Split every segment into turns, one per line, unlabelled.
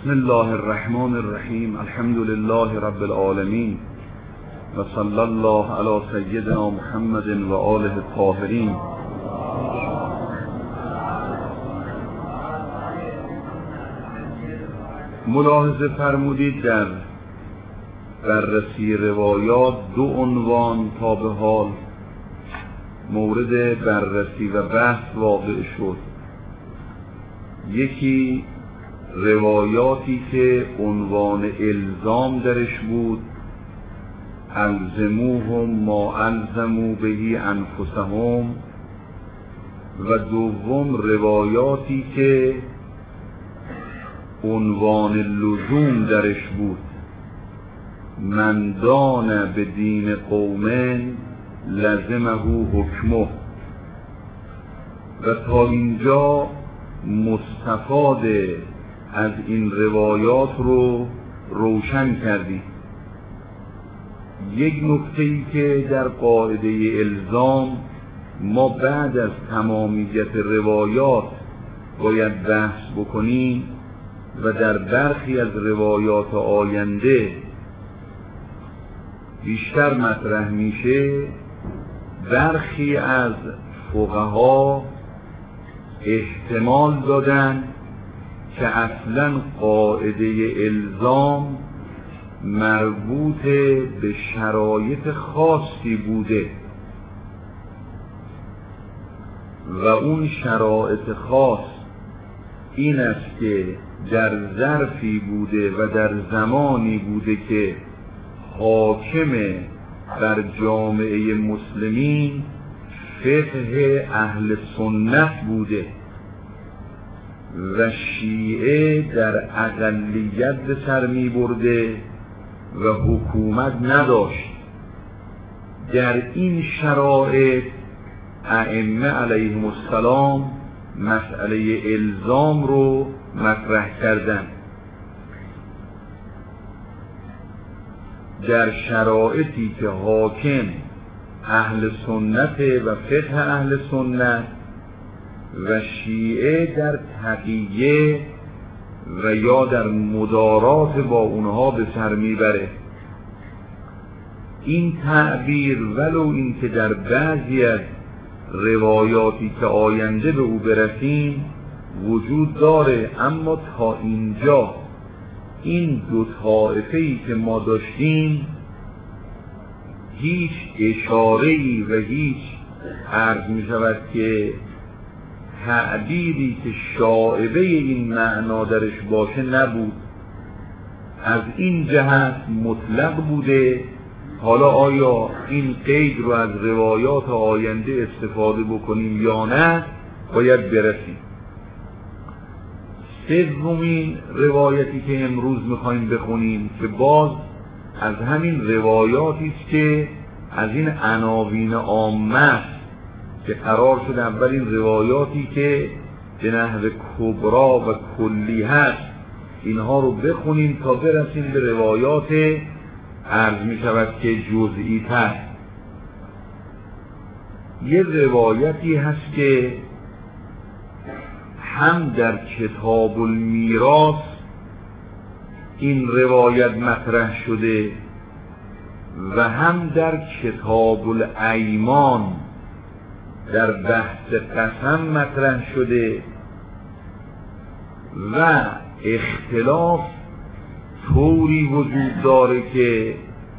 بسم الله الرحمن الرحیم. الحمد لله رب العالمین و صلی الله علی سیدنا محمد و آله الطاهرین. ملاحظه فرمودید در بررسی روایات دو عنوان تا به حال مورد بررسی و بحث واقع شد. یکی روایاتی که عنوان الزام درش بود، الزموهم ما الزموا به انفسهم، و دوم روایاتی که عنوان لزوم درش بود، من دان به دین قوم لزمه حکمه. و تا اینجا مستفاده از این روایات رو روشن کردیم. یک نکته‌ای که در قاعده الزام ما بعد از تمامیت روایات باید بحث بکنیم و در برخی از روایات آینده بیشتر مطرح میشه، برخی از فقها احتمال دادن که اصلا قاعده الزام مربوط به شرایط خاصی بوده و اون شرایط خاص این است که در ظرفی بوده و در زمانی بوده که حاکم بر جامعه مسلمین فقه اهل سنت بوده و شیعه در اقلیت به سر می برده و حکومت نداشت. در این شرایط ائمه علیهم السلام مسئله الزام رو مطرح کردند. در شرایطی که حاکم اهل سنت و فقه اهل سنت و شیعه در تقیه و یا در مدارات با اونها به سر میبره. این تعبیر ولو این که در بعضی از روایاتی که آینده به او برسیم وجود داره، اما تا اینجا این دو طایفه‌ای که ما داشتیم هیچ اشاره‌ای و هیچ عرض می شود که تعبیری که شائبه این معنا درش باشه نبود. از این جهت مطلق بوده. حالا آیا این قید رو از روایات آینده استفاده بکنیم یا نه باید برسیم. سومین روایتی که امروز میخوایم بخونیم که باز از همین روایاتی است که از این عناوین عامه که قرار شد اول این روایاتی که به نحو کبرا و کلی هست اینها رو بخونیم تا برسیم به روایات عرض می شود که جزئی تر. یه روایتی هست که هم در کتاب المیراث این روایت مطرح شده و هم در کتاب الایمان در بحث قسم مطرح شده و اختلاف طوری وجود داره که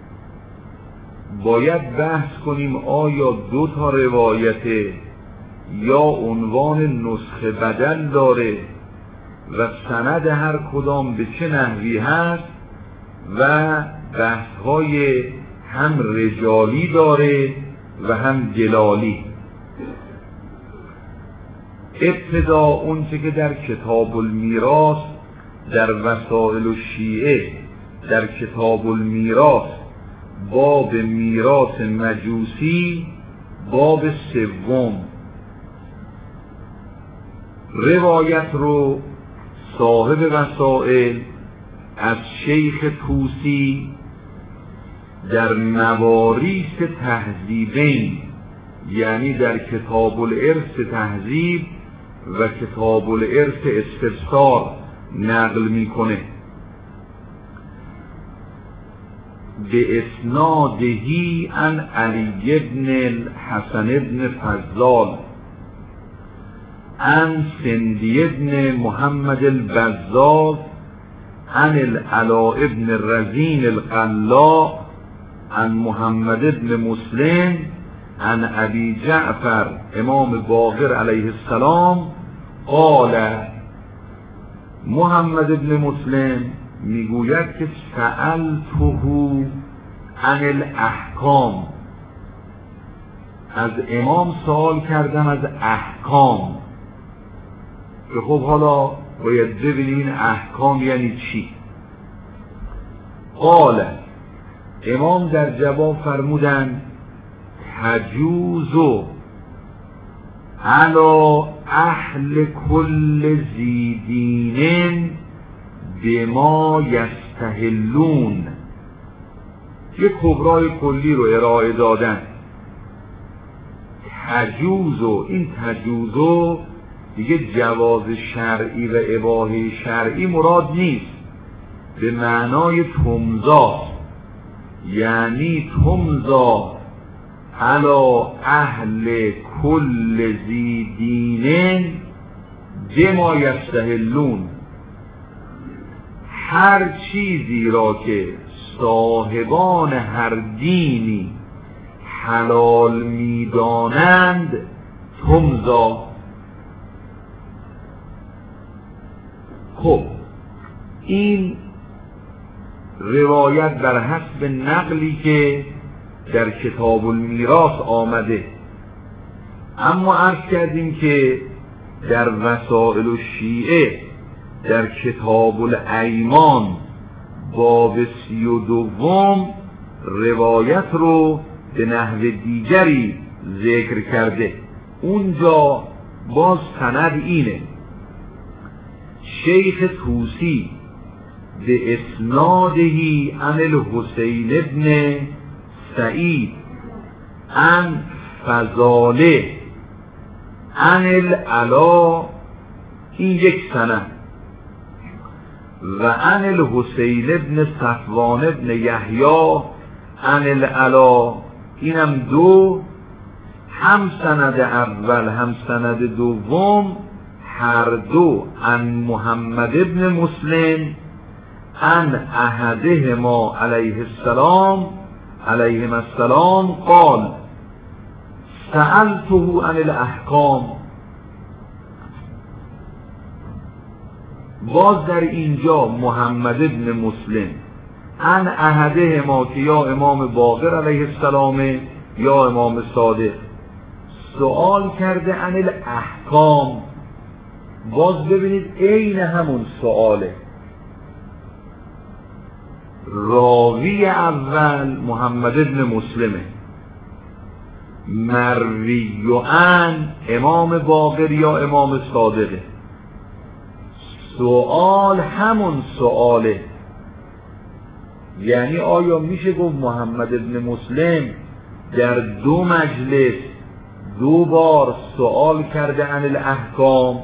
باید بحث کنیم آیا دو تا روایت یا عنوان نسخه بدل داره و سند هر کدام به چه نحوی هست و بحث‌های هم رجالی داره و هم دلالی. ابتدا اون چه که در کتاب المیراث در وسائل الشیعه در کتاب المیراث باب میراث مجوسی باب سوم، روایت رو صاحب وسائل از شیخ طوسی در مواریث تهذیبین، یعنی در کتاب الارث تهذیب و کتاب الارث استفسار نقل میکنه. به اسنادهی عن علی بن الحسن بن فضال عن سندی بن محمد البزاز عن العلاء بن الرزین القلاع عن محمد بن مسلم عن ابی جعفر امام باقر علیه السلام قال. محمد بن مسلم میگوید که سألته عن الاحکام، از امام سوال کردم از احکام، که خب حالا باید ببینیم این احکام یعنی چی. قال، امام در جواب فرمودند تجوز علی اهل کل ذی دین بما یستحلون. یک کبرای کلی رو ارائه دادن. تجوز، این تجوز دیگه جواز شرعی و اباحه شرعی مراد نیست، به معنای تمزا، یعنی تمزا علی اهل کل ذی دین بما یستحلون، هر چیزی را که صاحبان هر دینی حلال می‌دانند تمزا. خب این روایت بر حسب نقلی که در کتاب المیراث آمده، اما عرض کردیم که در وسائل الشیعه در کتاب الایمان باب 32 روایت رو به نحو دیگری ذکر کرده. اونجا باز سند اینه: شیخ طوسی به اسنادهی عن الحسین ابن سعید عن فضاله عن العلا، این یک سند، و عن الحسین ابن صفوان ابن یحیی عن العلا، اینم دو، هم سند اول هم سند دوم هر دو عن محمد ابن مسلم عن احدهما علیه السلام قال سألته عن الاحکام. باز در اینجا محمد ابن مسلم عن احدهما که یا امام باقر علیه السلام یا امام صادق سوال کرده عن الاحکام. باز ببینید عین همون سؤاله. راوی اول محمد ابن مسلمه، مروی عن امام باقر یا امام صادقه، سؤال همون سؤاله. یعنی آیا میشه گفت محمد ابن مسلم در دو مجلس دو بار سؤال کرده عن الاحکام؟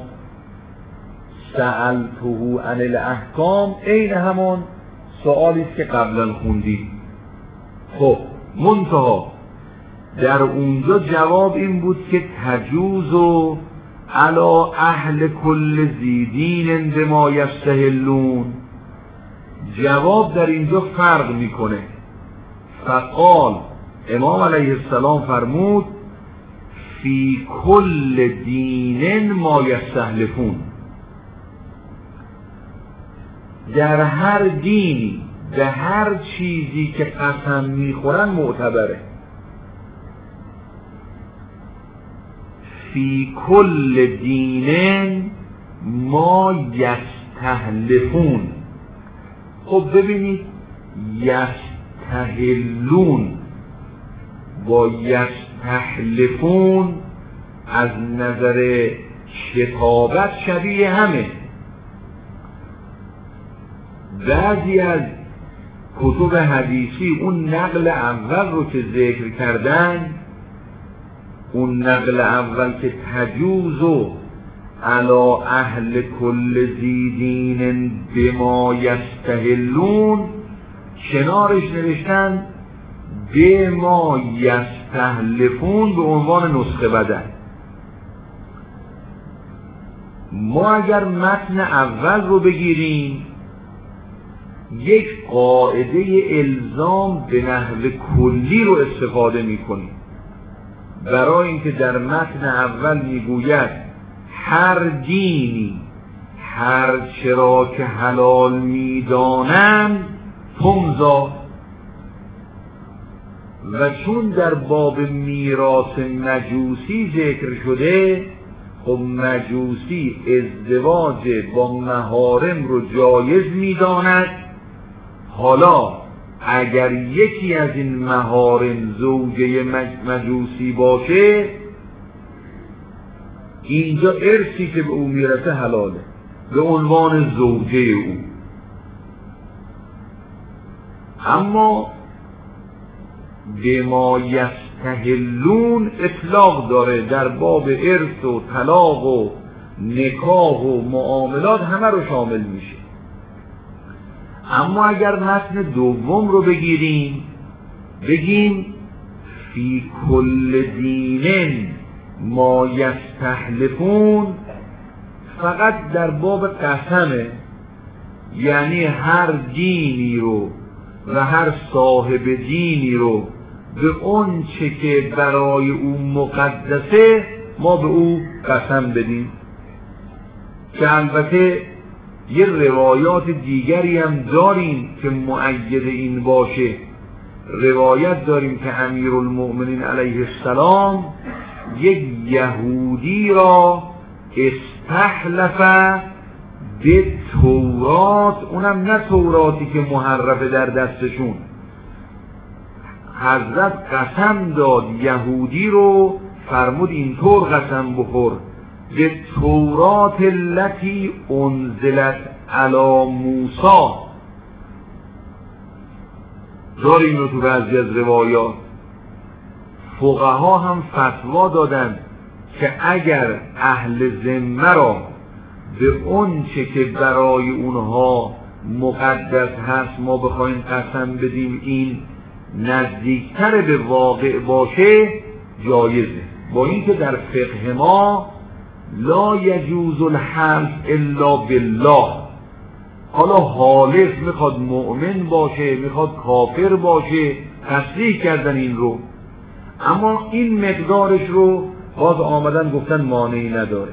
سألته عن الاحکام عین همون سؤالی است که قبلا خوندیم. خب منتها در اونجا جواب این بود که تجوز علی اهل کل ذی دین بما یستحلون. جواب در اینجا فرق میکنه. فقال، امام علیه السلام فرمود فی کل دین ما یستحلفون، در هر دینی به هر چیزی که قسم میخورن معتبره. فی کل دین ما یستحلفون. خب ببینید یستحلون با یستحلفون از نظر کتابت شبیه همه. بعضی از کتب حدیثی اون نقل اول رو که ذکر کردن، اون نقل اول که تجوز علا اهل کل زیدین بما یستهلون، کنارش نوشتن بما یستهلفون به عنوان نسخه بدل. ما اگر متن اول رو بگیریم یک قاعده الزام به نحو کلی رو استفاده میکنیم، برای اینکه در متن اول میگوید هر دینی هر چرا که حلال میدانند تمضا، و چون در باب میراث مجوسی ذکر شده، خب مجوسی ازدواج با محارم رو جایز میداند. حالا اگر یکی از این محارم زوجه مجوسی باشه، اینجا ارثی که به او میرسه حلاله به عنوان زوجه او. اما بما یستهلون اطلاق داره، در باب ارث و طلاق و نکاح و معاملات همه رو شامل میشه. اما اگر متن دوم رو بگیریم بگیم فی کل دینن ما یستحلفون، فقط در باب قسمه، یعنی هر دینی رو و هر صاحب دینی رو به اون چه که برای او مقدسه ما به او قسم بدیم. که البته یه روایات دیگری هم داریم که مؤید این باشه. روایت داریم که امیرالمؤمنین علیه السلام یک یهودی را استحلف به تورات، اونم نه توراتی که محرفه در دستشون، حضرت قسم داد یهودی رو، فرمود اینطور قسم بخور به تورات التي انزلت علی موسی. داریم رو تو بعضی از روایات. فقها هم فتوا دادن که اگر اهل ذمه را به اون چه که برای اونها مقدس هست ما بخوایم قسم بدیم این نزدیکتر به واقع باشه جایزه، با اینکه در فقه ما لا یجوز الحلف الا بالله. حالا حالف میخواد مؤمن باشه میخواد کافر باشه، تصریح کردن این رو، اما این مقدارش رو باز آمدن گفتن مانعی نداره.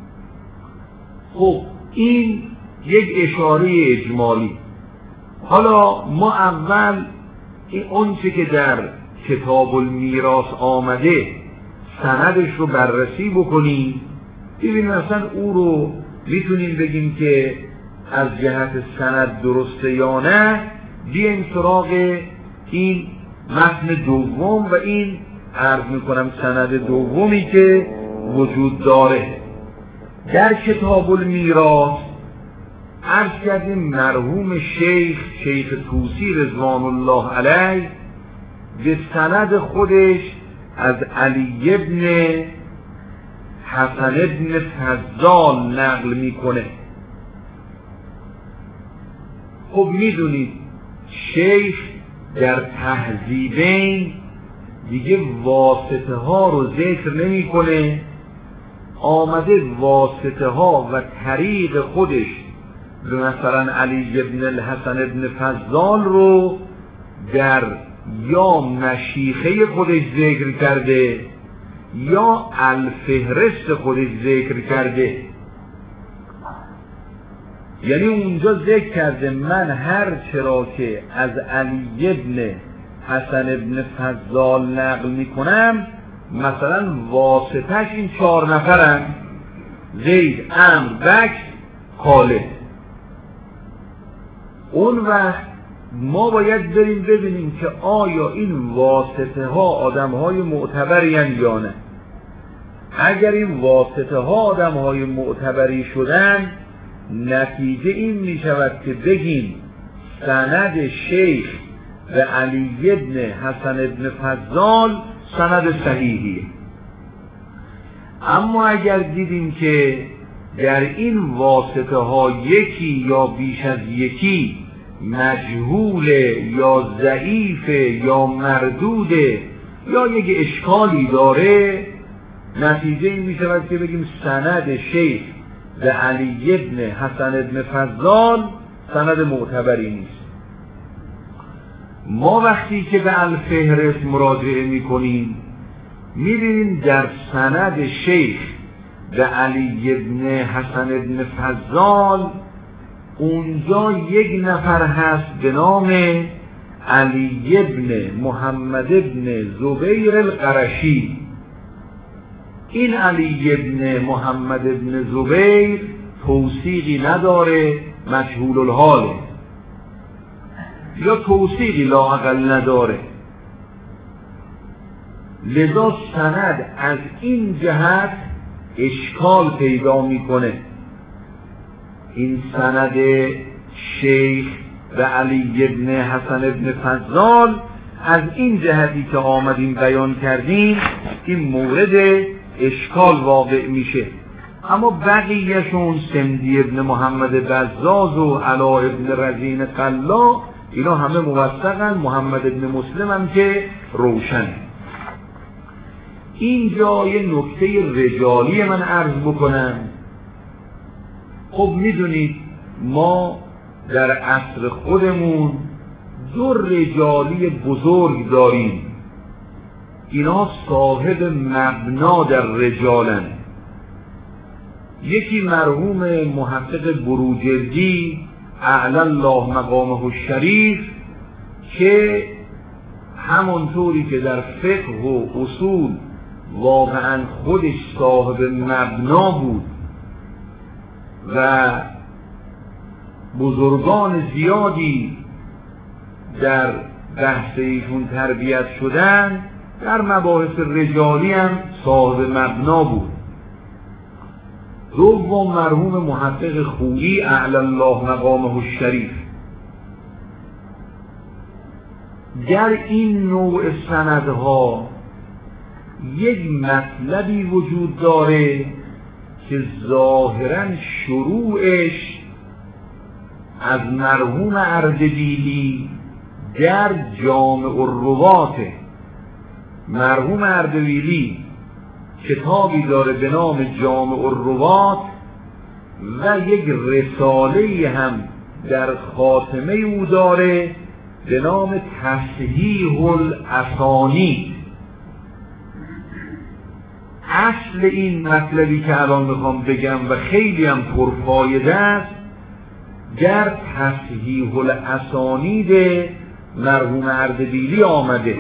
خب این یک اشاره اجمالی. حالا ما اول این اونچه که در کتاب المیراث آمده سندش رو بررسی بکنیم، ببینیم اصلا او رو میتونیم بگیم که از جهت سند درسته یا نه. بیایم سراغ این متن دوم و این عرض میکنم سند دومی که وجود داره. در کتاب المیراث عرض کردیم مرحوم شیخ طوسی رضوان الله علیه به سند خودش از علی ابن حسن ابن فضال نقل میکنه. خب میدونید شیخ در تهذیبین دیگه واسطه ها رو ذکر نمیکنه، آمده واسطه ها و طریق خودش به مثلا علی ابن الحسن ابن فضال رو در یا مشیخه خودش ذکر کرده یا الفهرست خودش ذکر کرده. یعنی اونجا ذکر کرده من هر چرا که از علی ابن حسن ابن فضال نقل میکنم مثلا واسطش این 4 نفرن: زید، عمرو، بکر، خالد. اون وقت ما باید بریم ببینیم که آیا این واسطه ها آدم های معتبری یا نه. اگر این واسطه ها آدم های معتبری شدن، نتیجه این می شود که بگیم سند شیخ به علی ابن حسن ابن فضال سند صحیحیه. اما اگر دیدیم که در این واسطه ها یکی یا بیش از یکی مجهول یا ضعیف یا مردود یا یک اشکالی داره، نتیجه این می شود که بگیم سند شیخ به علی ابن حسن ابن فضال سند معتبری نیست. ما وقتی که به الفهرست مراجعه می کنیم می‌بینیم در سند شیخ به علی ابن حسن ابن فضال اونجا یک نفر هست به نام علی ابن محمد ابن زبیر القرشی. این علی ابن محمد ابن زبیر توثیقی نداره، مجهول الحاله یا توثیقی لااقل نداره، لذا سند از این جهت اشکال پیدا میکنه. این سند شیخ به علی ابن حسن ابن فضال از این جهتی که آمدیم بیان کردیم این مورد اشکال واقع میشه. اما بقیهشون سندی ابن محمد بزاز و علا ابن رزین قلا اینا همه موثقن، محمد ابن مسلم هم که روشن. اینجا یه نکته رجالی من عرض بکنم. خب میدونید ما در عصر خودمون دو رجالی بزرگ داریم، اینا صاحب مبنا در رجالن. یکی مرحوم محقق بروجردی اعلی الله مقامه الشریف که همانطوری که در فقه و اصول واقعا خودش صاحب مبنا بود و بزرگان زیادی در بحث ایشون تربیت شدن، در مباحث رجالی هم صاحب مبنا بود. دوم مرحوم محقق خویی اعلی الله مقامه الشریف. در این نوع سندها یک مطلبی وجود داره که ظاهراً شروعش از مرحوم اردبیلی در جامع الروات. مرحوم اردبیلی کتابی داره به نام جامع الروات و یک رساله هم در خاتمه او داره به نام تصحیح الاسانید. اصل این مطلبی که الان میخوام بگم و خیلی هم پرفایده است در تصحیح الاسانید مرحوم اردبیلی آمده.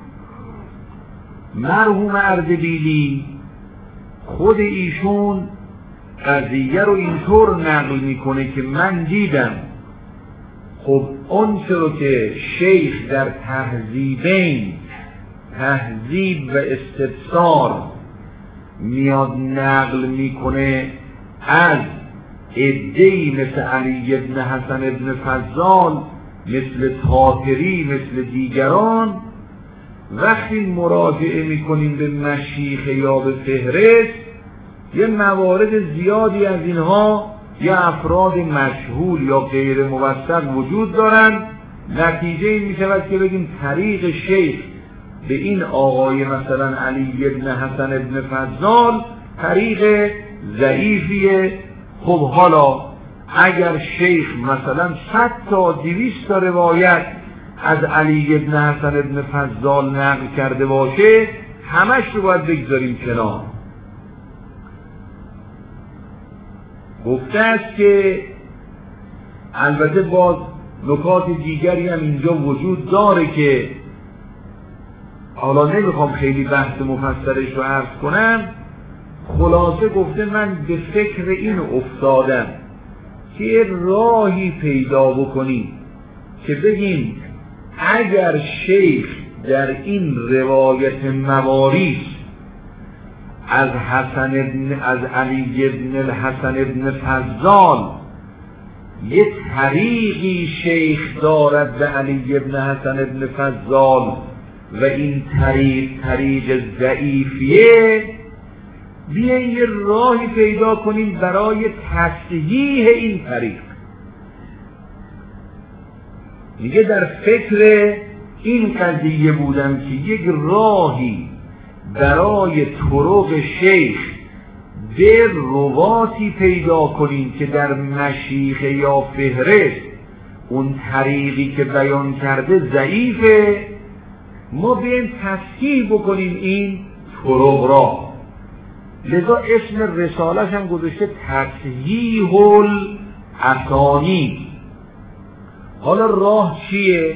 مرحوم اردبیلی خود ایشون قضیه رو اینطور نقل میکنه که من دیدم خب اون چرا که شیخ در تهذیبین، تهذیب و استبصار میاد نقل میکنه از عده‌ای مثل علی ابن حسن ابن فضال، مثل طاهری، مثل دیگران، وقتی مراجعه میکنیم به مشیخه یا به فهرست یه موارد زیادی از اینها یه افراد مشهور یا غیر موثق وجود دارند. نتیجه این میشود که بگیم طریق شیخ به این آقای مثلا علی ابن حسن ابن فضال طریق ضعیفیه. خب حالا اگر شیخ مثلا 100 تا 200 تا روایت از علی ابن حسن ابن فضال نقل کرده باشه همش رو باید بگذاریم کنار. گفته است که البته باز نکات دیگری هم اینجا وجود داره که حالا نمیخوام خیلی بحث مفصلش رو عرض کنم. خلاصه گفته من به فکر این افتادم که راهی پیدا بکنیم که بگیم اگر شیخ در این روایت مواریث از علی ابن الحسن ابن فضال یک طریقی شیخ دارد به علی ابن حسن ابن فضال و این طریق ضعیفیه، بیاییم یه راهی پیدا کنیم برای تصحیح این طریق. میگه در فکر این قضیه بودم که یک راهی برای طرق شیخ به رواتی پیدا کنیم که در مشیخه یا فهرست اون طریقی که بیان کرده ضعیفه، ما بیاییم تصحیح بکنیم این طرق را. لذا اسم رسالش هم گذاشته تصحیح الاسانید. حالا راه چیه؟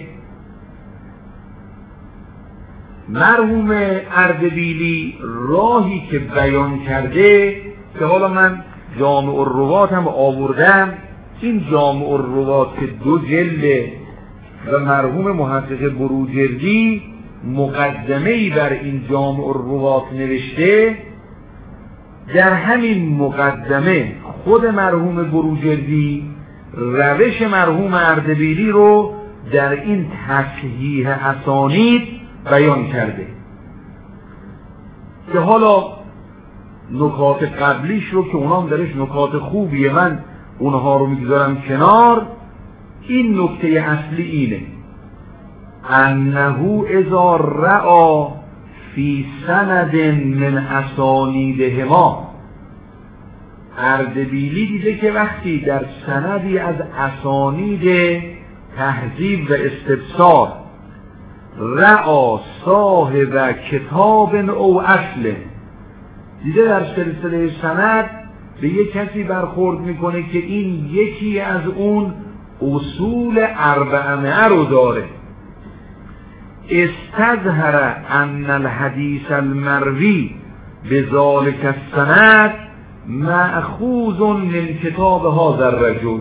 مرحوم اردبیلی راهی که بیان کرده که حالا من جامع الروات هم آوردم، این جامع الروات که 2 جلده و مرحوم محقق بروجردی مقدمه‌ای بر این جامع الروات نوشته. در همین مقدمه خود مرحوم بروجردی روش مرحوم اردبیلی رو در این تصحیح اسانید بیان کرده که حالا نکات قبلیش رو که اونام درش نکات خوبیه، من اونها رو میگذارم کنار. این نکته اصلی اینه: انه اذا رأى فی سند من اسانیدهما، اردبیلی دیده که وقتی در سندی از اسانید تهذیب و استبصار رأى صاحب کتاب او اصل، دیده در سلسله سند به یک کسی برخورد میکنه که این یکی از اون اصول 400 رو داره، استظهر ان الحدیث المروی بذلك السند مأخوذ من کتاب هذا الرجل.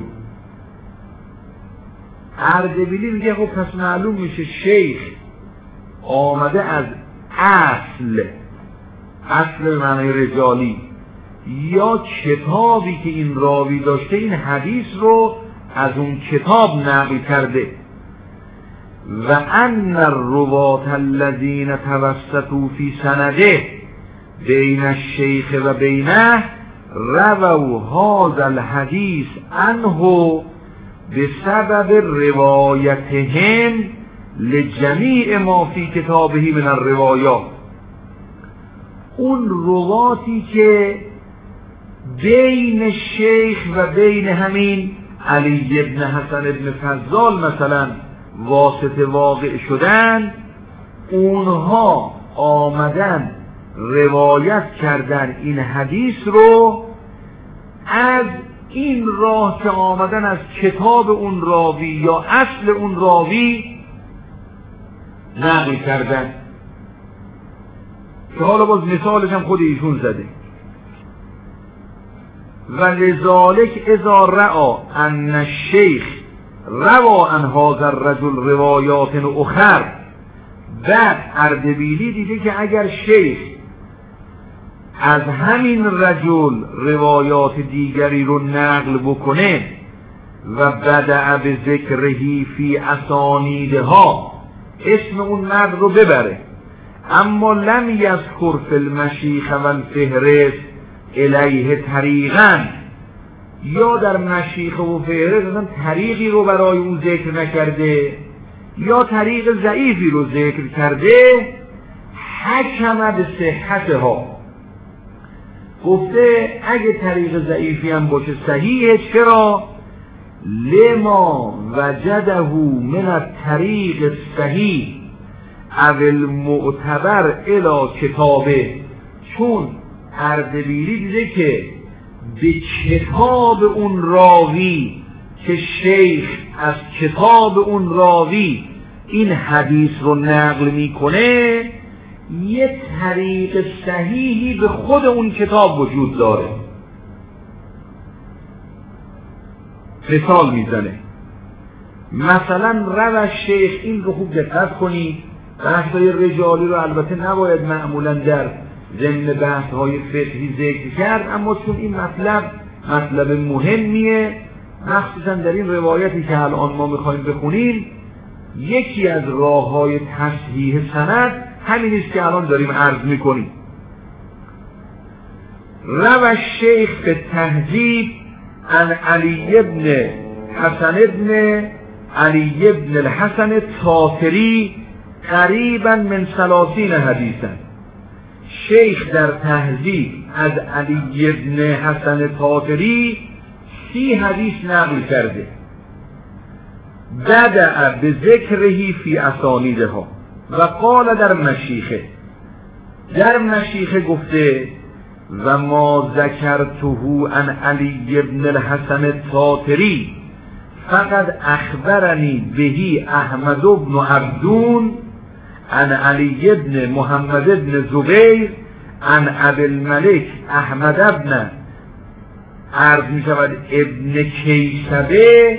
اردبیلی میگه خب پس معلوم میشه شیخ آمده از اصل معنی رجالی یا کتابی که این راوی داشته این حدیث رو از اون کتاب نقل کرده. و ان الروات الذین توسطوا فی سنده بین الشیخ و بینه رووا هذا الحدیث عنه بسبب روایتهم لجمیع ما فی کتابه من الروایات. اون رواتی که بین شیخ و بین همین علی ابن حسن ابن فضال مثلا واسطه واقع شدن، اونها آمدن روایت کردن این حدیث رو از این راه که آمدن از کتاب اون راوی یا اصل اون راوی نقل کردن، که حالا باز مثالش هم خود ایشون زده. و لذالک اذا رأى ان الشیخ روا عن هذا الرجل روایات اخر، بعد اردبیلی دیده که اگر شیخ از همین رجل روایات دیگری رو نقل بکنه و بدأ به ذکرهی فی اسانیدها، اسم اون مرد رو ببره، اما لم یذکر فی المشیخ و الفهرست الیه طریقا، یا در مشیخ و فهرست طریقی رو برای اون ذکر نکرده یا طریق ضعیفی رو ذکر کرده، حکم به صحتها، گفته اگه طریق ضعیفی هم باشه صحیحه. چرا؟ لما وجده من الطریق الصحیح او المعتبر الی کتابه، چون اردبیلی دیده که به کتاب اون راوی که شیخ از کتاب اون راوی این حدیث رو نقل میکنه یه طریق صحیحی به خود اون کتاب وجود داره. مثال میزنه، مثلا روش شیخ، این رو خوب دقت کنید، بحث‌های رجالی رو البته نباید معمولا در ضمن بحث‌های فقهی ذکر کرد، اما چون این مطلب مهمیه، مخصوصا در این روایتی که الان ما میخوایم بخونیم، یکی از راه‌های تصحیح سند همین است که الان داریم عرض میکنیم. روى الشیخ به تهذیب عن علی ابن حسن ابن علی ابن الحسن الطاطری قریبا من 30 حدیثا. شیخ در تهذیب از علی ابن حسن طاطری 30 حدیث نقل کرده. بدأ به ذکرهی فی اسانیدها و قال در مشیخه، در مشیخه گفته و ما ذکرته عن علی ابن الحسن الطاطری فقد اخبرنی بهی احمد بن عبدون عن علی ابن محمد ابن زبیر عن ابی الملک احمد ابن عرض می شود ابن کیسبه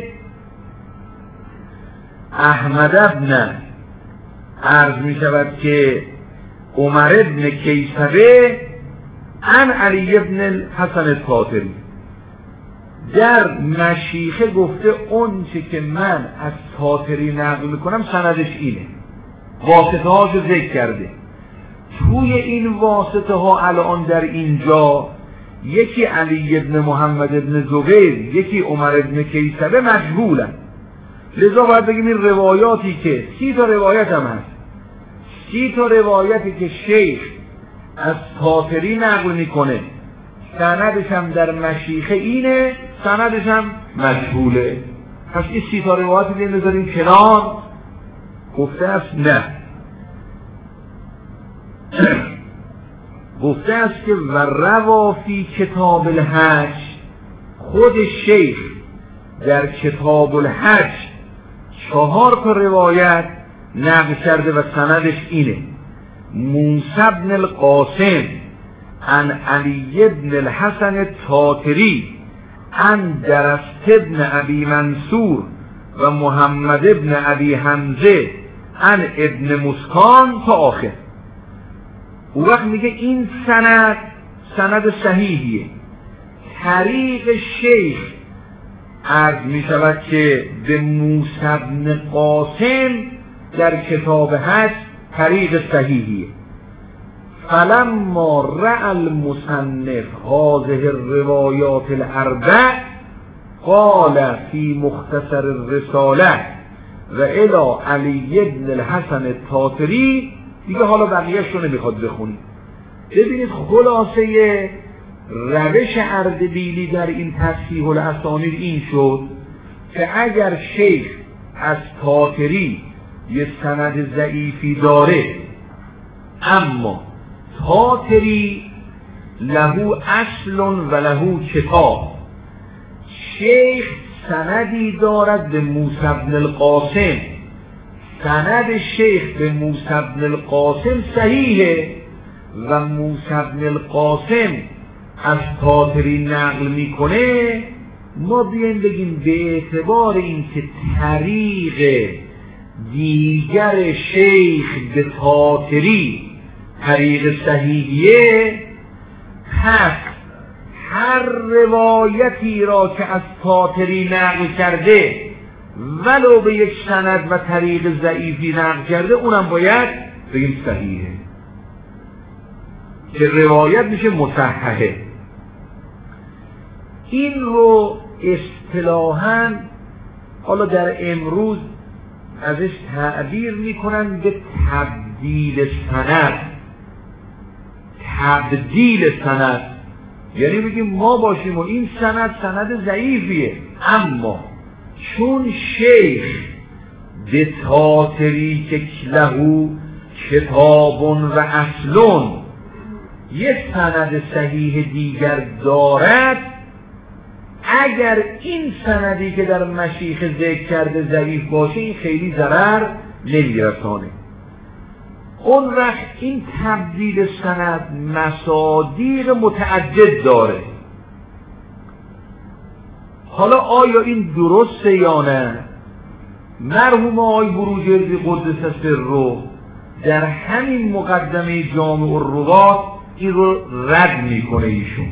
احمد ابن عرض می شود که عمر ابن کیسبه عن علی ابن الحسن الطاطری. در مشیخه گفته اون چه که من از طاطری نقل میکنم سندش اینه، واسطه هاشو ذکر کرده. توی این واسطه ها الان در اینجا یکی علی ابن محمد ابن زبیر، یکی عمر ابن کیسبه مجهولن. لذا باید بگیم این روایاتی که 30 تا روایت هم هست، 30 تا روایتی که شیخ از طاطری نقل میکنه سندش هم در مشیخه اینه، سندش هم مجهوله. پس این 30 تا روایتی دیگه بذاریم کنار. گفته است نه، گفته است که و روافی کتاب الحج، خود شیخ در کتاب الحج 4 تا روایت نقل کرده و سندش اینه. موسی بن القاسم عن علی ابن الحسن الطاطری عن درست ابن ابی منصور و محمد ابن ابی حمزه عن ابن مسکان تا آخر. او وقت میگه این سند صحیحیه. طریق شیخ عرض میشود که به موسی بن قاسم در کتاب حج طریق صحیحیه. فلما رأى المصنف هذه الروایات الاربع قال فی مختصر الرساله و الی علی ابن الحسن الطاطری. دیگه حالا بقیه‌اش رو نمیخواد بخونید. ببینید خلاصه روش اردبیلی در این تصحیح الاسانید این شد که اگر شیخ از طاطری یه سند ضعیفی داره اما طاطری له اصل و له کتاب، شیخ سندی دارد به موسی بن القاسم، سند شیخ به موسی بن القاسم صحیحه و موسی بن القاسم از طاطری نقل میکنه، ما بیایم بگیم به اعتبار اینکه طریق دیگر شیخ به طاطری طریق صحیحیه، پس هر روایتی را که از طاطری نقل کرده ولو به یک سند و طریق ضعیفی نقل کرده اونم باید بگیم صحیحه، که روایت میشه مصححه. این رو اصطلاحاً حالا در امروز ازش تعبیر میکنن به تبدیل سند. تبدیل سند یعنی بگیم ما باشیم و این سند ضعیفیه، اما چون شیخ به طاطری که له کتاب و اصلون یک سند صحیح دیگر دارد، اگر این سندی که در مشیخ ذکر کرده ضعیف باشه این خیلی ضرر نمیرسانه. اون وقت این تبدیل سند مصادیق متعدد داره. حالا آیا این درسته یا نه؟ مرحوم آقای بروجردی قدس سره در همین مقدمه جامع الروات این رو رد میکنه ایشون.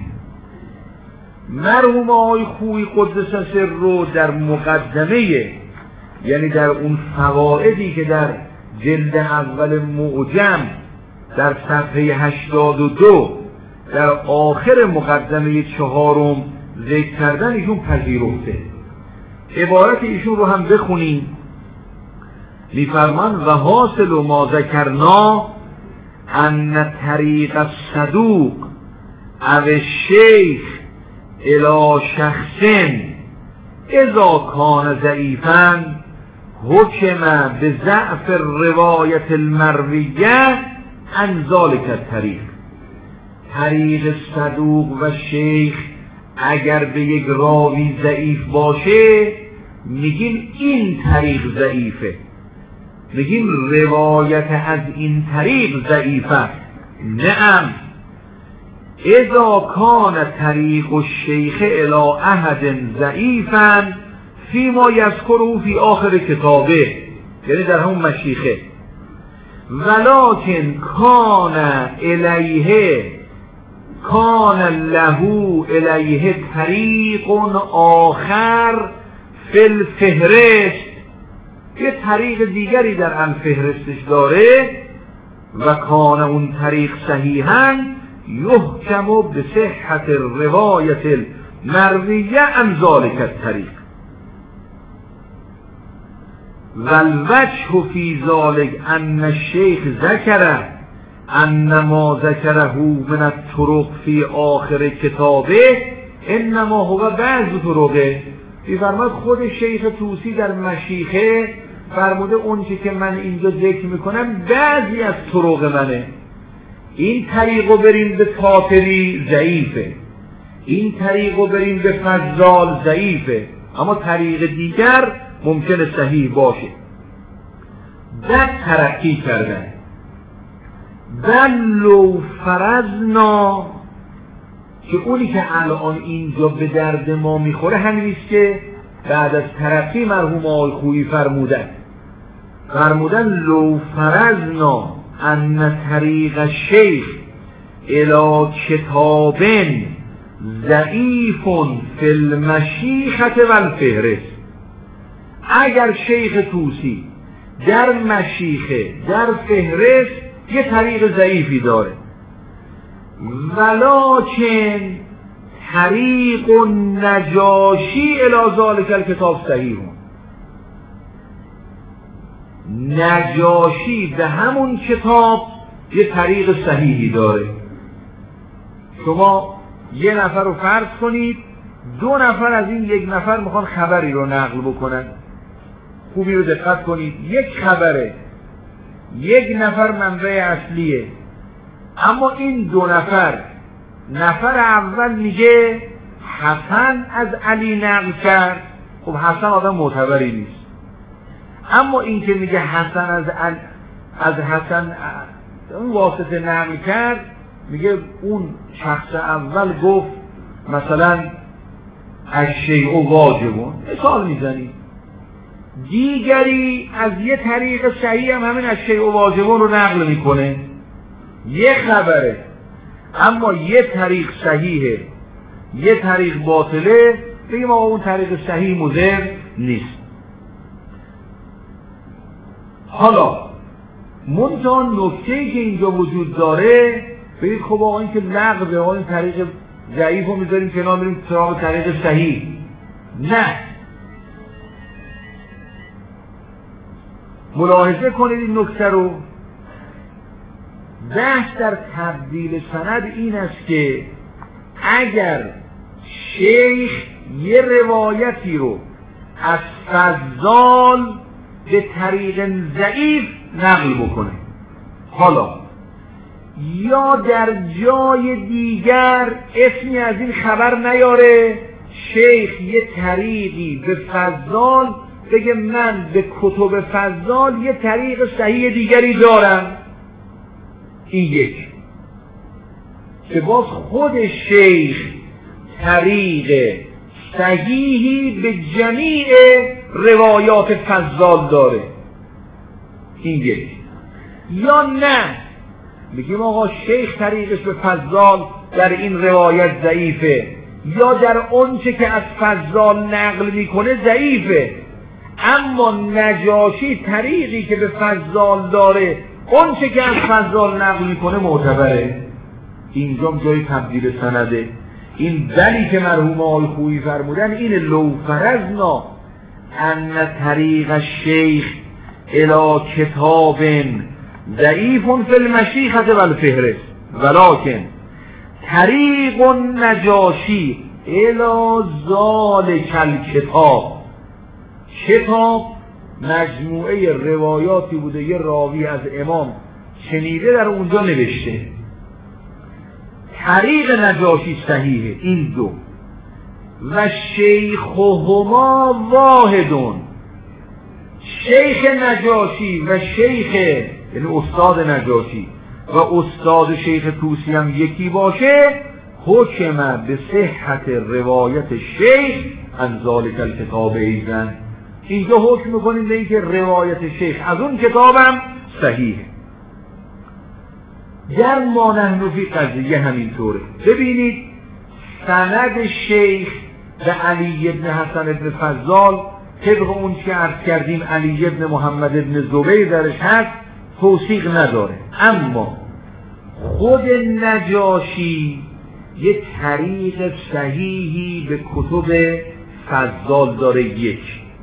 مرحوم آقای خویی قدس سره در مقدمه، یعنی در اون فوائدی که در جلد اول معجم در صفحه 82 در آخر مقدمه 4 ذکر کردن ایشون پذیرفته. عبارت ایشون رو هم بخونیم. میفرمان و حاصل ما ذکرنا ان طریق الصدوق او الشیخ الی شخص اذا کان ضعیفا حکم به ضعف الروایت المرویه عن ذلک الطریق. طریق صدوق و شیخ اگر به یک راوی ضعیف باشه میگیم این طریق ضعیفه، میگیم روایت از این طریق ضعیفه. نعم اذا کان طریق الشیخ الی احد ضعیفا فیما یذکره فی آخر کتابه، یعنی در همون مشیخه، ولکن کان له الیه طریق آخر فی الفهرست، یه طریق دیگری در الفهرستش داره و کان اون طریق صحیحاً یحکم به صحت روایت المرویه عن ذلک الطریق والوجه فی ذلک ان الشیخ ذکر ان ما ذکره من الطرق فی آخر کتابه انما هو بعض طرقه. می‌فرماید خود شیخ طوسی در مشیخه فرموده اون چی که من اینجا ذکر میکنم بعضی از طرق منه. این طریقو بریم به طاطری ضعیفه، این طریقو بریم به فضال ضعیفه، اما طریق دیگر ممکنه صحیح باشه. بعد ترقی کردن بل لو فرضنا، که اونی که الان اینجا به درد ما میخوره همینیست که بعد از ترقی مرحوم آقای خویی فرمودن لو فرضنا ان طریق الشیخ الی کتاب ضعیف فی المشیخة و الفهرست. اگر شیخ طوسی در مشیخه در فهرست یه طریق ضعیفی داره، ولکن طریق نجاشی الی ذلک الکتاب صحیح، نجاشی به همون کتاب یه طریق صحیحی داره. شما یه نفر رو فرض کنید، 2 نفر از این 1 نفر میخوان خبری رو نقل بکنن. خوبی رو دقت کنید، یک خبره، 1 نفر منبع اصلیه، اما این 2 نفر اول میگه حسن از علی نقل کرد. خب حسن آدم معتبری نیست، اما این که میگه حسن از حسن اون واسطه نقل کرد، میگه اون شخص اول گفت مثلا الشیء واجبون، مثال میزنی. دیگری از یه طریق صحیح هم همین الشیء واجبون رو نقل میکنه، یه خبره، اما یه طریق صحیحه یه طریق باطله، بگیم آقا اون طریق صحیح مضر نیست. حالا منتها نکته‌ای که اینجا وجود داره، بگید خب آقا این که نقضه، آقا این طریق ضعیف رو میذاریم کنار، میریم سراغ طریق صحیح. نه، ملاحظه کنید این نکته رو. بحث در تبدیل سند این است که اگر شیخ یه روایتی رو از فضال به طریق ضعیف نقل بکنه، حالا یا در جای دیگر اسمی از این خبر نیاره، شیخ یه طریقی به فضال بگه من به کتب فضال یه طریق صحیح دیگری دارم، این یک، که باز خود شیخ طریق صحیحی به جمیع روایات فضال داره، این یک. یا نه، میگیم آقا شیخ طریقش به فضال در این روایت ضعیفه، یا در اونچه که از فضال نقل میکنه ضعیفه، اما نجاشی طریقی که به فضال داره اونچه که از فضال نقل میکنه معتبره. اینجا جای تبدیل سنده. این دلی که مرحوم آقای خویی فرمودن این لو فرضنا ان طریق الشیخ الى کتاب ضعیف فی المشیخة والفهرست ولکن طریق النجاشی الى ذالک الکتاب. کتاب مجموعه روایاتی بوده یه راوی از امام شنیده در اونجا نوشته. طریق نجاشی صحیحه این دو. و شیخهما واحدون، شیخ نجاشی و شیخ یعنی استاد نجاشی و استاد شیخ طوسی هم یکی باشه، حکم به صحت روایت شیخ عن ذالک الکتاب ایزن. اینجا حکم میکنیم به اینکه روایت شیخ از اون کتابم صحیحه. در ما نحن فی قضیه همینطوره. ببینید سند شیخ به علی ابن حسن ابن فضال طبق اون که عرض کردیم علی ابن محمد ابن زبیر درش هست توثیق نداره، اما خود نجاشی یه طریق صحیحی به کتب فضال داره. یک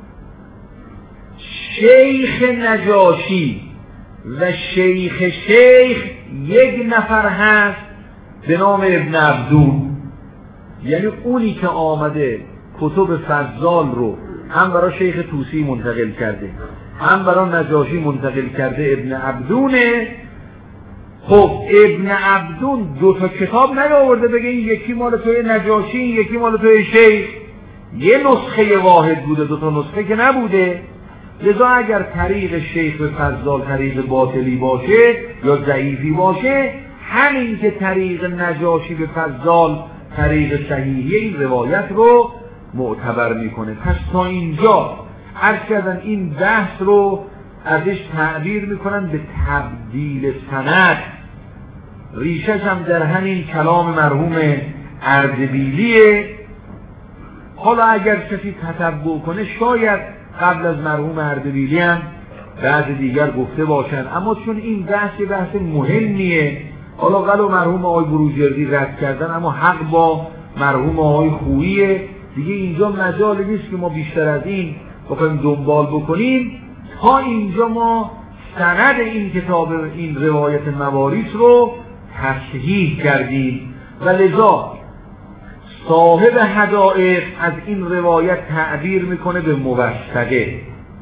شیخ نجاشی و شیخ یک نفر هست به نام ابن عبدون، یعنی اونی که آمده کتب فضال رو هم برای شیخ طوسی منتقل کرده هم برای نجاشی منتقل کرده ابن عبدونه. خب ابن عبدون دو تا کتاب نیاورده بگه این یکی مال توی نجاشی یکی مال توی شیخ، یه نسخه واحد بوده، دو تا نسخه که نبوده. لذا اگر طریق شیخ فضال طریق باطلی باشه یا ضعیفی باشه، همین که طریق نجاشی به فضال طریق صحیحی این روایت رو معتبر میکنه. پس تا اینجا عرض کردن این بحث رو ازش تعبیر میکنن به تبدیل سند. ریشش هم در همین کلام مرحوم اردبیلیه. حالا اگر کسی تتبع کنه شاید قبل از مرحوم اردبیلی هم بعض دیگر گفته باشن، اما چون این بحث مهمیه، حالا ولو مرحوم آقای بروجردی رد کردن اما حق با مرحوم آقای خوییه دیگه. اینجا مجال نیست که ما بیشتر از این بخوایم دنبال بکنیم. تا اینجا ما سند این کتاب این روایت مواریث رو تصحیح کردیم و لذا صاحب حدائق از این روایت تعبیر میکنه به موثقه،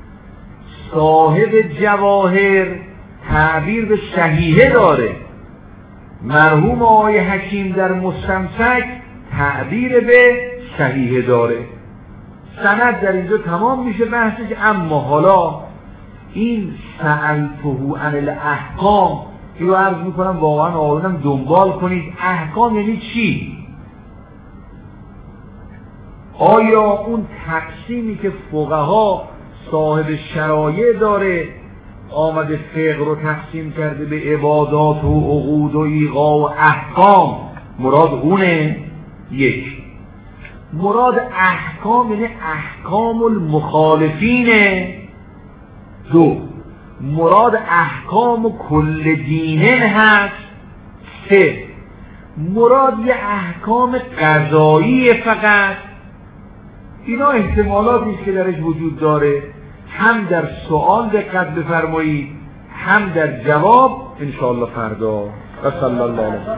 صاحب جواهر تعبیر به صحیحه داره، مرحوم آقای حکیم در مستمسک تعبیر به صحیحه داره. سند در اینجا تمام میشه بحثش. اما حالا این سألته عن الاحکام رو عرض میکنم واقعا آقایانم دنبال کنید. احکام یعنی چی؟ آیا اون تقسیمی که فقها صاحب شرایع داره آمده فقه رو تقسیم کرده به عبادات و عقود و ایقاع و احکام مراد اونه؟ یک. مراد احکام یعنی احکام المخالفینه. دو. مراد احکام کل دینه هست. سه. مراد یه احکام قضایی فقط. اینا احتمالاتی است که درش وجود داره. هم در سوال دقت بفرمایید هم در جواب انشاءالله فردا. و صلی الله علیه